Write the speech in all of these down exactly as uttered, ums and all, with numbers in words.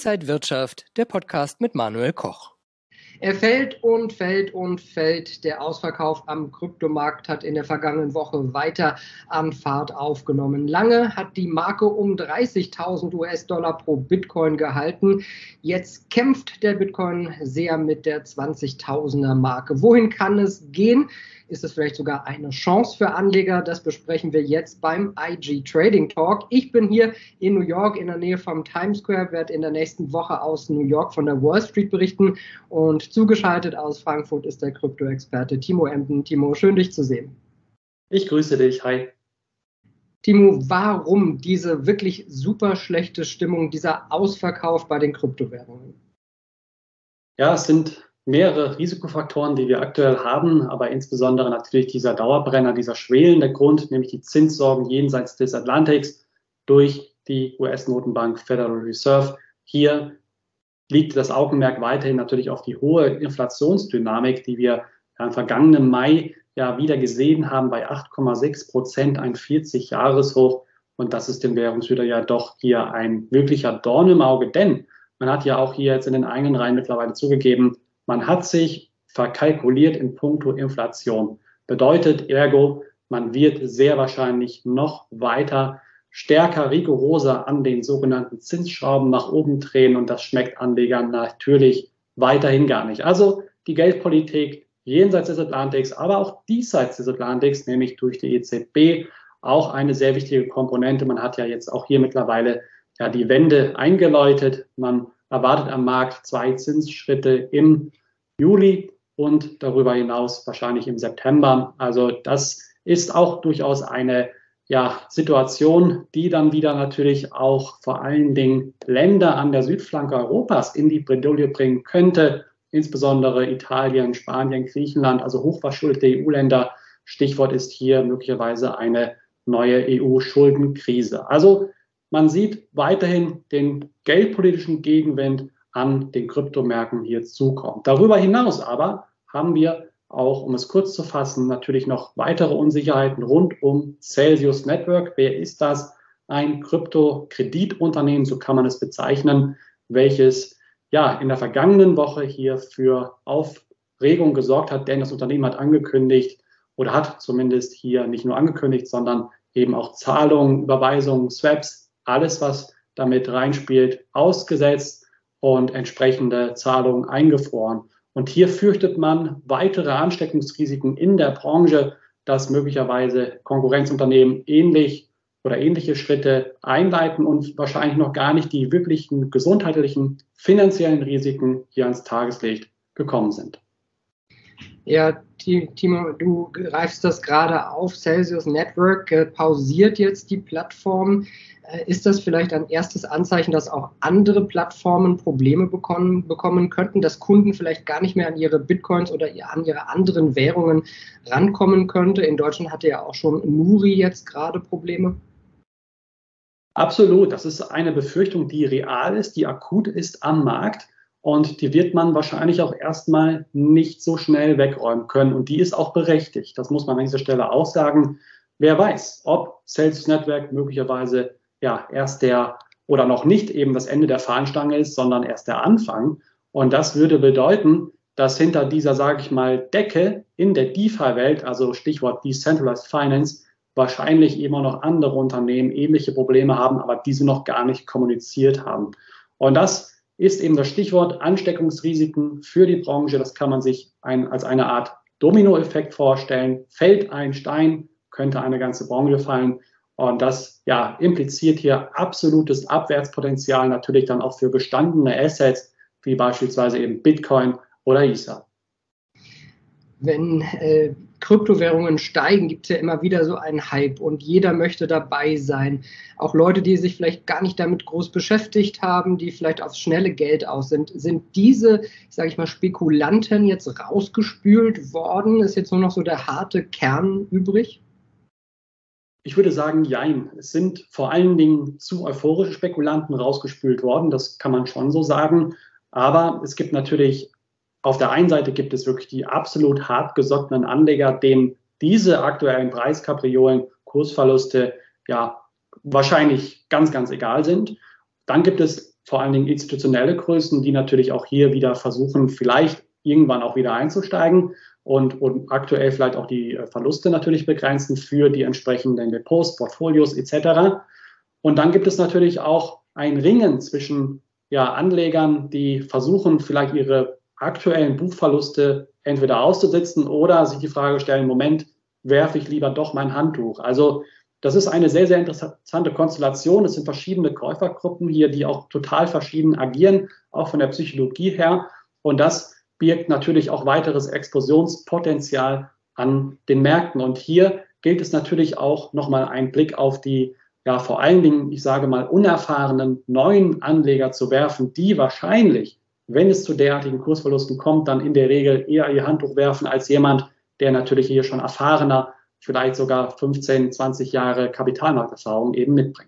Inside Wirtschaft, der Podcast mit Manuel Koch. Er fällt und fällt und fällt. Der Ausverkauf am Kryptomarkt hat in der vergangenen Woche weiter an Fahrt aufgenommen. Lange hat die Marke um dreißigtausend US-Dollar pro Bitcoin gehalten. Jetzt kämpft der Bitcoin sehr mit der zwanzigtausender Marke. Wohin kann es gehen? Ist es vielleicht sogar eine Chance für Anleger? Das besprechen wir jetzt beim I G Trading Talk. Ich bin hier in New York in der Nähe vom Times Square, werde in der nächsten Woche aus New York von der Wall Street berichten und zugeschaltet aus Frankfurt ist der Krypto-Experte Timo Emden. Timo, schön dich zu sehen. Ich grüße dich, hi. Timo, warum diese wirklich super schlechte Stimmung, dieser Ausverkauf bei den Kryptowährungen? Ja, es sind mehrere Risikofaktoren, die wir aktuell haben, aber insbesondere natürlich dieser Dauerbrenner, dieser schwelende Grund, nämlich die Zinssorgen jenseits des Atlantiks durch die U S-Notenbank Federal Reserve. Hier liegt das Augenmerk weiterhin natürlich auf die hohe Inflationsdynamik, die wir im vergangenen Mai ja wieder gesehen haben bei acht Komma sechs Prozent, ein vierzig-Jahres-Hoch. Und das ist dem Währungshüter ja doch hier ein wirklicher Dorn im Auge, denn man hat ja auch hier jetzt in den eigenen Reihen mittlerweile zugegeben, man hat sich verkalkuliert in puncto Inflation. Bedeutet ergo, man wird sehr wahrscheinlich noch weiter stärker, rigoroser an den sogenannten Zinsschrauben nach oben drehen und das schmeckt Anlegern natürlich weiterhin gar nicht. Also die Geldpolitik jenseits des Atlantiks, aber auch diesseits des Atlantiks, nämlich durch die E Z B, auch eine sehr wichtige Komponente. Man hat ja jetzt auch hier mittlerweile ja die Wende eingeläutet. Man erwartet am Markt zwei Zinsschritte im Juli und darüber hinaus wahrscheinlich im September. Also das ist auch durchaus eine ja, Situation, die dann wieder natürlich auch vor allen Dingen Länder an der Südflanke Europas in die Bredouille bringen könnte, insbesondere Italien, Spanien, Griechenland, also hochverschuldete E U-Länder. Stichwort ist hier möglicherweise eine neue E U-Schuldenkrise. Also man sieht weiterhin den geldpolitischen Gegenwind an den Kryptomärkten hier zukommen. Darüber hinaus aber haben wir auch, um es kurz zu fassen, natürlich noch weitere Unsicherheiten rund um Celsius Network. Wer ist das? Ein Kryptokreditunternehmen, so kann man es bezeichnen, welches ja in der vergangenen Woche hier für Aufregung gesorgt hat, denn das Unternehmen hat angekündigt oder hat zumindest hier nicht nur angekündigt, sondern eben auch Zahlungen, Überweisungen, Swaps, alles, was damit reinspielt, ausgesetzt und entsprechende Zahlungen eingefroren. Und hier fürchtet man weitere Ansteckungsrisiken in der Branche, dass möglicherweise Konkurrenzunternehmen ähnlich oder ähnliche Schritte einleiten und wahrscheinlich noch gar nicht die wirklichen gesundheitlichen, finanziellen Risiken hier ans Tageslicht gekommen sind. Ja, Timo, du greifst das gerade auf. Celsius Network äh, pausiert jetzt die Plattform. Äh, ist das vielleicht ein erstes Anzeichen, dass auch andere Plattformen Probleme bekommen, bekommen könnten, dass Kunden vielleicht gar nicht mehr an ihre Bitcoins oder an ihre anderen Währungen rankommen könnte? In Deutschland hatte ja auch schon Nuri jetzt gerade Probleme. Absolut. Das ist eine Befürchtung, die real ist, die akut ist am Markt. Und die wird man wahrscheinlich auch erstmal nicht so schnell wegräumen können. Und die ist auch berechtigt. Das muss man an dieser Stelle auch sagen. Wer weiß, ob Celsius Network möglicherweise ja erst der oder noch nicht eben das Ende der Fahnenstange ist, sondern erst der Anfang. Und das würde bedeuten, dass hinter dieser, sage ich mal, Decke in der DeFi-Welt, also Stichwort Decentralized Finance, wahrscheinlich immer noch andere Unternehmen ähnliche Probleme haben, aber diese noch gar nicht kommuniziert haben. Und das ist eben das Stichwort Ansteckungsrisiken für die Branche. Das kann man sich ein, als eine Art Dominoeffekt vorstellen. Fällt ein Stein, könnte eine ganze Branche fallen. Und das ja, impliziert hier absolutes Abwärtspotenzial, natürlich dann auch für gestandene Assets, wie beispielsweise eben Bitcoin oder Ether. Wenn äh, Kryptowährungen steigen, gibt es ja immer wieder so einen Hype und jeder möchte dabei sein. Auch Leute, die sich vielleicht gar nicht damit groß beschäftigt haben, die vielleicht aufs schnelle Geld aus sind. Sind diese, sage ich mal, Spekulanten jetzt rausgespült worden? Ist jetzt nur noch so der harte Kern übrig? Ich würde sagen, jein. Es sind vor allen Dingen zu euphorische Spekulanten rausgespült worden. Das kann man schon so sagen. Aber es gibt natürlich auf der einen Seite gibt es wirklich die absolut hartgesottenen Anleger, denen diese aktuellen Preiskapriolen, Kursverluste ja wahrscheinlich ganz, ganz egal sind. Dann gibt es vor allen Dingen institutionelle Größen, die natürlich auch hier wieder versuchen, vielleicht irgendwann auch wieder einzusteigen und, und aktuell vielleicht auch die Verluste natürlich begrenzen für die entsprechenden Depots, Portfolios et cetera. Und dann gibt es natürlich auch ein Ringen zwischen ja, Anlegern, die versuchen, vielleicht ihre aktuellen Buchverluste entweder auszusitzen oder sich die Frage stellen, Moment, werfe ich lieber doch mein Handtuch. Also das ist eine sehr, sehr interessante Konstellation. Es sind verschiedene Käufergruppen hier, die auch total verschieden agieren, auch von der Psychologie her. Und das birgt natürlich auch weiteres Explosionspotenzial an den Märkten. Und hier gilt es natürlich auch nochmal einen Blick auf die, ja vor allen Dingen, ich sage mal, unerfahrenen neuen Anleger zu werfen, die wahrscheinlich, wenn es zu derartigen Kursverlusten kommt, dann in der Regel eher ihr Handtuch werfen als jemand, der natürlich hier schon erfahrener, vielleicht sogar fünfzehn, zwanzig Jahre Kapitalmarkterfahrung eben mitbringt.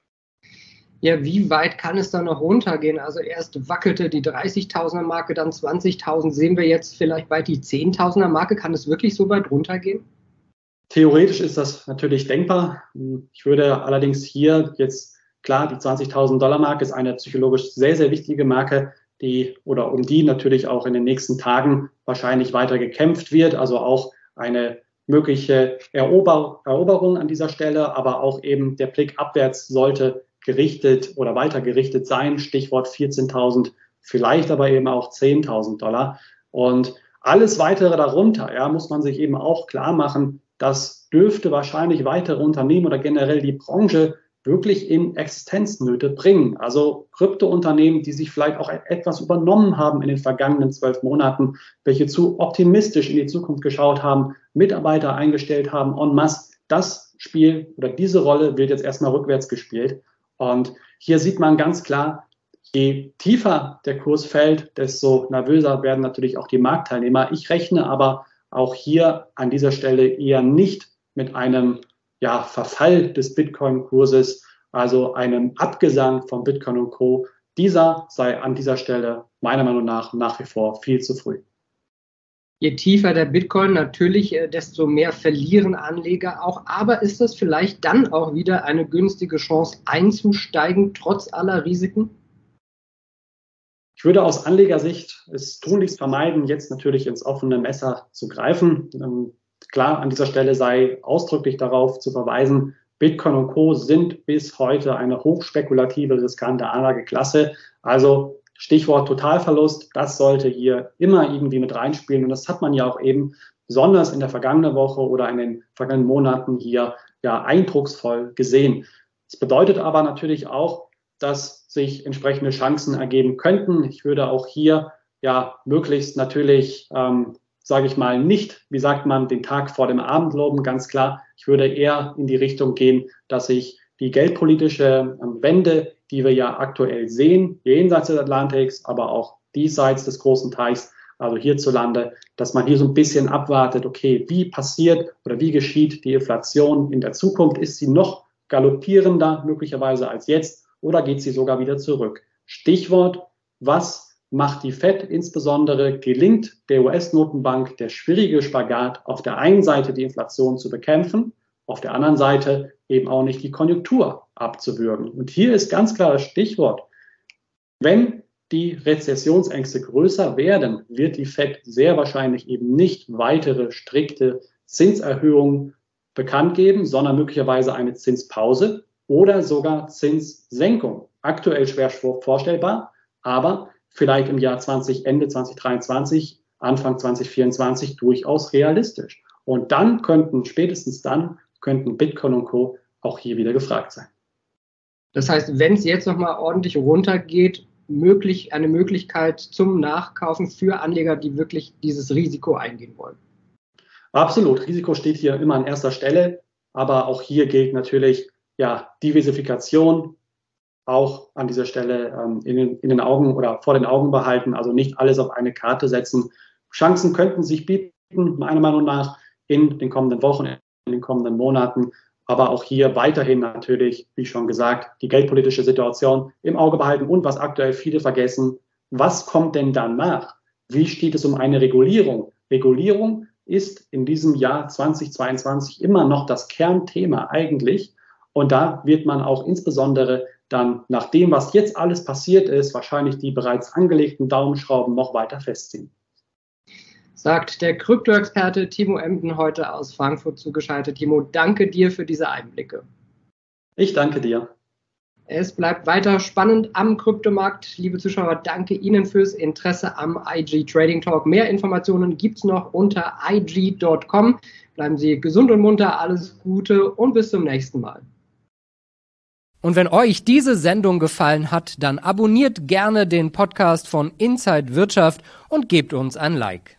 Ja, wie weit kann es da noch runtergehen? Also erst wackelte die dreißigtausender Marke, dann zwanzigtausend. Sehen wir jetzt vielleicht bald die zehntausender Marke? Kann es wirklich so weit runtergehen? Theoretisch ist das natürlich denkbar. Ich würde allerdings hier jetzt, klar, die zwanzigtausend Dollar Marke ist eine psychologisch sehr, sehr wichtige Marke, die oder um die natürlich auch in den nächsten Tagen wahrscheinlich weiter gekämpft wird. Also auch eine mögliche Erober- Eroberung an dieser Stelle, aber auch eben der Blick abwärts sollte gerichtet oder weiter gerichtet sein. Stichwort vierzehntausend, vielleicht aber eben auch zehntausend Dollar. Und alles weitere darunter, ja, muss man sich eben auch klar machen, das dürfte wahrscheinlich weitere Unternehmen oder generell die Branche wirklich in Existenznöte bringen. Also Kryptounternehmen, die sich vielleicht auch etwas übernommen haben in den vergangenen zwölf Monaten, welche zu optimistisch in die Zukunft geschaut haben, Mitarbeiter eingestellt haben en masse. Das Spiel oder diese Rolle wird jetzt erstmal rückwärts gespielt. Und hier sieht man ganz klar, je tiefer der Kurs fällt, desto nervöser werden natürlich auch die Marktteilnehmer. Ich rechne aber auch hier an dieser Stelle eher nicht mit einem ja, Verfall des Bitcoin-Kurses, also einem Abgesang von Bitcoin und Co. Dieser sei an dieser Stelle meiner Meinung nach nach wie vor viel zu früh. Je tiefer der Bitcoin natürlich, desto mehr verlieren Anleger auch. Aber ist das vielleicht dann auch wieder eine günstige Chance einzusteigen, trotz aller Risiken? Ich würde aus Anlegersicht es tunlichst vermeiden, jetzt natürlich ins offene Messer zu greifen. Klar, an dieser Stelle sei ausdrücklich darauf zu verweisen, Bitcoin und Co. sind bis heute eine hochspekulative, riskante Anlageklasse. Also Stichwort Totalverlust, das sollte hier immer irgendwie mit reinspielen. Und das hat man ja auch eben besonders in der vergangenen Woche oder in den vergangenen Monaten hier ja eindrucksvoll gesehen. Das bedeutet aber natürlich auch, dass sich entsprechende Chancen ergeben könnten. Ich würde auch hier ja möglichst natürlich, ähm, sage ich mal, nicht, wie sagt man, den Tag vor dem Abend loben, ganz klar. Ich würde eher in die Richtung gehen, dass sich die geldpolitische ähm, Wende, die wir ja aktuell sehen, jenseits des Atlantiks, aber auch diesseits des großen Teichs, also hierzulande, dass man hier so ein bisschen abwartet, okay, wie passiert oder wie geschieht die Inflation in der Zukunft? Ist sie noch galoppierender möglicherweise als jetzt oder geht sie sogar wieder zurück? Stichwort, was macht die Fed insbesondere? Gelingt der U S-Notenbank der schwierige Spagat, auf der einen Seite die Inflation zu bekämpfen, auf der anderen Seite eben auch nicht die Konjunktur abzuwürgen? Und hier ist ganz klar das Stichwort, wenn die Rezessionsängste größer werden, wird die Fed sehr wahrscheinlich eben nicht weitere strikte Zinserhöhungen bekannt geben, sondern möglicherweise eine Zinspause oder sogar Zinssenkung. Aktuell schwer vorstellbar, aber vielleicht im Jahr zwanzig, Ende zwanzig dreiundzwanzig, Anfang zwanzig vierundzwanzig durchaus realistisch. Und dann könnten, spätestens dann, könnten Bitcoin und Co. auch hier wieder gefragt sein. Das heißt, wenn es jetzt nochmal ordentlich runtergeht, möglich, eine Möglichkeit zum Nachkaufen für Anleger, die wirklich dieses Risiko eingehen wollen. Absolut. Risiko steht hier immer an erster Stelle. Aber auch hier gilt natürlich, ja, Diversifikation auch an dieser Stelle ähm, in, den, in den Augen oder vor den Augen behalten. Also nicht alles auf eine Karte setzen. Chancen könnten sich bieten, meiner Meinung nach, in den kommenden Wochen, in den kommenden Monaten. Aber auch hier weiterhin natürlich, wie schon gesagt, die geldpolitische Situation im Auge behalten. Und was aktuell viele vergessen, was kommt denn danach? Wie steht es um eine Regulierung? Regulierung ist in diesem Jahr zwanzig zweiundzwanzig immer noch das Kernthema eigentlich. Und da wird man auch insbesondere dann nach dem, was jetzt alles passiert ist, wahrscheinlich die bereits angelegten Daumenschrauben noch weiter festziehen. Sagt der Krypto-Experte Timo Emden heute aus Frankfurt zugeschaltet. Timo, danke dir für diese Einblicke. Ich danke dir. Es bleibt weiter spannend am Kryptomarkt. Liebe Zuschauer, danke Ihnen fürs Interesse am I G Trading Talk. Mehr Informationen gibt es noch unter i g punkt com. Bleiben Sie gesund und munter, alles Gute und bis zum nächsten Mal. Und wenn euch diese Sendung gefallen hat, dann abonniert gerne den Podcast von Inside Wirtschaft und gebt uns ein Like.